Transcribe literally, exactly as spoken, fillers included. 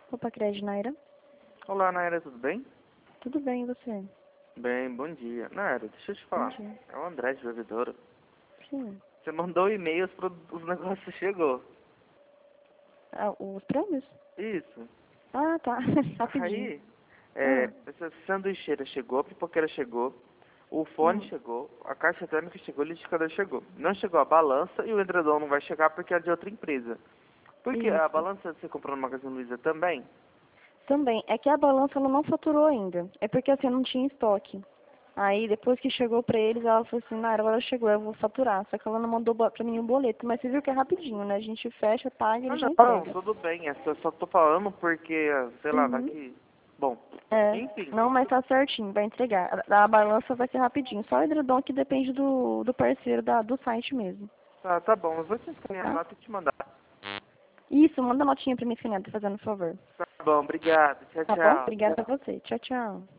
Opa, Crédito, Naira. Olá, Naira, tudo bem? Tudo bem, e você? Bem, bom dia. Naira, deixa eu te Bom falar. dia. É o André de Bebedouro. Sim. Você mandou e-mails para os negócios chegou. Ah, os prêmios? Isso. Ah, tá. Rapidinho. Aí, é, Ah, essa sanduicheira chegou, a pipoqueira chegou, o fone hum. chegou, a caixa térmica chegou, o liquidificador chegou. Não chegou a balança e o edredom não vai chegar porque é de outra empresa. Porque a Isso. balança você comprou no Magazine Luiza também? Também, é que a balança ela não faturou ainda. É porque assim, não tinha estoque. Aí, depois que chegou pra eles, ela falou assim, Naira, agora chegou, eu vou faturar. Só que ela não mandou bo- pra mim o boleto. Mas você viu que é rapidinho, né? A gente fecha, paga e Ah, ele já não, entrega. tudo bem. É só, só tô falando porque, sei lá, vai Uhum. que... Bom, É. enfim. Não, mas tá certinho, vai entregar. A, a balança vai ser rapidinho. Só o edredom que depende do, do parceiro da, do site mesmo. Tá, tá bom. Eu vou te escanear a Tá? nota e te mandar. Isso, manda notinha pra mim, escaneada, fazendo um favor. Tá bom, obrigado. Tchau, Tá bom? tchau. Obrigada a você. Tchau, tchau.